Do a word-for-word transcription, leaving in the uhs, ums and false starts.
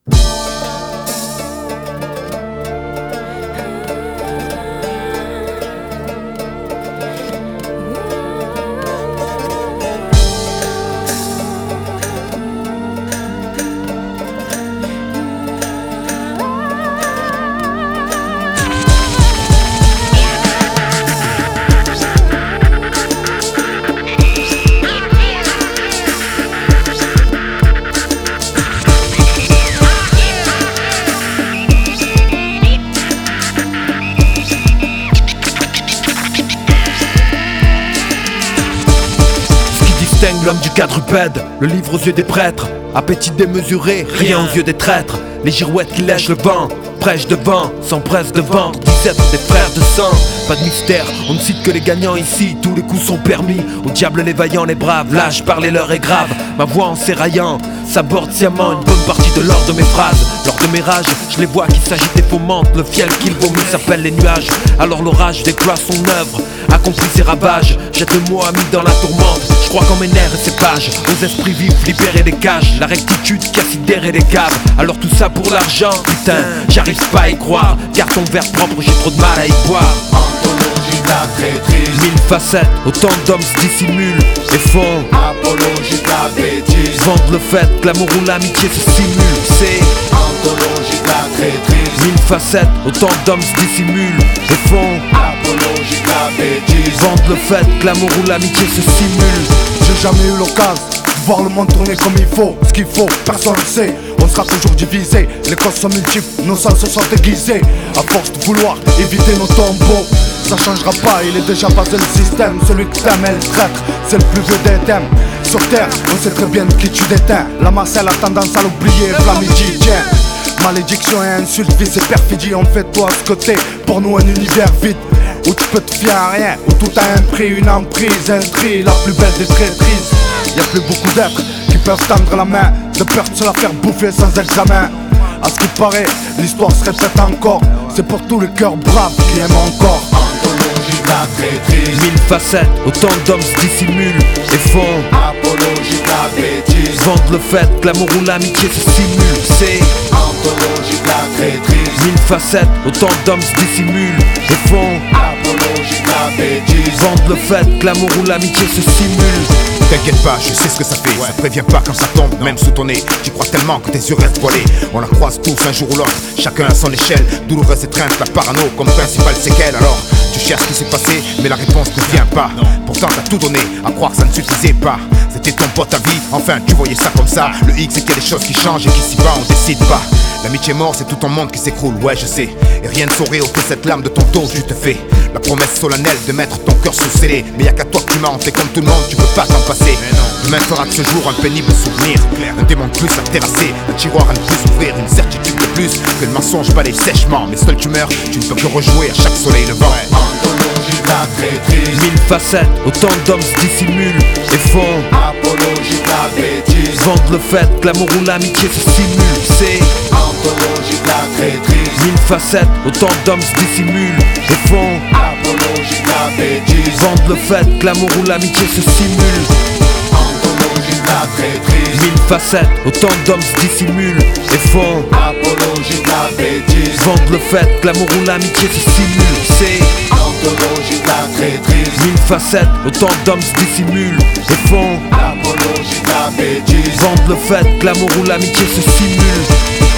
L'homme du quadrupède, le livre aux yeux des prêtres, appétit démesuré, rien aux yeux des traîtres. Les girouettes qui lèchent le vent, prêchent devant, s'empressent de vendre, dix êtres des frères de sang. Pas de mystère, on ne cite que les gagnants ici, tous les coups sont permis. Au diable les vaillants, les braves, lâche, parler leur est grave. Ma voix en s'éraillant, s'aborde sciemment une bonne partie de l'or de mes phrases. Lors de mes rages, je les vois qui s'agitent et fomentent. Le fiel qu'ils vomit s'appelle les nuages. Alors l'orage déploie son œuvre, accomplit ses ravages. Jette le mot ami dans la tourmente, je crois qu'en mes nerfs et ses pages. Aux esprits vifs, libérer des cages, la rectitude qui a sidéré les caves. Alors tout ça pour l'argent, putain, j'arrive pas à y croire. Garde ton verre propre, j'ai trop de mal à y boire. Anthologie de la traîtrise, Mille facettes, autant d'hommes se dissimulent et font apologie de la bêtise. vendent le fait que l'amour ou l'amitié se simule. C'est Anthologie de la traîtrise, mille facettes, autant d'hommes se dissimulent et font apologie de la bêtise. vendent le fait que l'amour ou l'amitié se simule. J'ai jamais eu l'occasion de voir le monde tourner comme il faut. Ce qu'il faut, personne ne sait, on sera toujours divisé. Les causes sont multiples, nos sens se sont déguisés. À force de vouloir éviter nos tombeaux, ça changera pas, il est déjà passé le système. Celui que t'aimes est le traître, c'est le plus vieux des thèmes. Sur terre, on sait très bien qui tu déteins. La masse elle a tendance à l'oublier, Flamidi, tiens. Malédiction et insulte, vice et perfidie, on fait toi ce côté. Pour nous un univers vide, où tu peux te fier à rien, où tout a un prix, une emprise, un tri, la plus belle des traîtrises. Y'a plus beaucoup d'êtres qui peuvent tendre la main, de peur de se la faire bouffer sans examen. À ce qui paraît, l'histoire se répète encore, c'est pour tous les cœurs braves qui aiment encore. Anthologie de la traîtrise, Mille facettes, autant d'hommes se dissimulent et font apologie de la bêtise. vendent le fait que l'amour ou l'amitié se simule. C'est Anthologie de la traîtrise, mille facettes, autant d'hommes se dissimulent et font apologie de la bêtise. vendent le fait que l'amour ou l'amitié se simule. T'inquiète pas, je sais ce que ça fait, ça prévient pas quand ça tombe, même sous ton nez. Tu crois tellement que tes yeux restent voilés. On la croise tous un jour ou l'autre, chacun à son échelle. Douloureuse étreinte, la parano comme principale séquelle. Alors, tu cherches ce qui s'est passé, mais la réponse ne vient pas. Pourtant t'as tout donné, à croire que ça ne suffisait pas. C'était ton pote à vie, enfin tu voyais ça comme ça. Le X c'est qu'il y a des choses qui changent et qui s'y va, on décide pas. L'amitié est mort, c'est tout ton monde qui s'écroule, ouais je sais. Et rien ne saurait ôter cette lame de ton dos, je te fais la promesse solennelle de mettre ton cœur sous scellé. Mais y'a qu'à toi que tu mens, t'es comme tout le monde, tu peux pas t'en passer. Demain fera de ce jour un pénible souvenir, un démon de plus à terrasser, un tiroir à ne plus ouvrir, une certitude de plus que le mensonge balaye sèchement. Mais seul tu meurs, tu ne peux que rejouer à chaque soleil levant. Anthologie de la traîtrise, Mille facettes, autant d'hommes se dissimulent et font apologie de la bêtise. vendent le fait que l'amour ou l'amitié se simule. C'est Anthologie de la traîtrise, mille facettes, autant d'hommes se dissimulent et font apologie de la bêtise. vendent le fait que l'amour ou l'amitié se simule. Anthologie de la traîtrise, Mille facettes, autant d'hommes se dissimulent et font apologie de la bêtise. vendent le fait que l'amour ou l'amitié se simule. C'est Anthologie de la traîtrise, mille facettes, autant d'hommes se dissimulent et font apologie de la bêtise. vendent le fait que l'amour ou l'amitié se simule.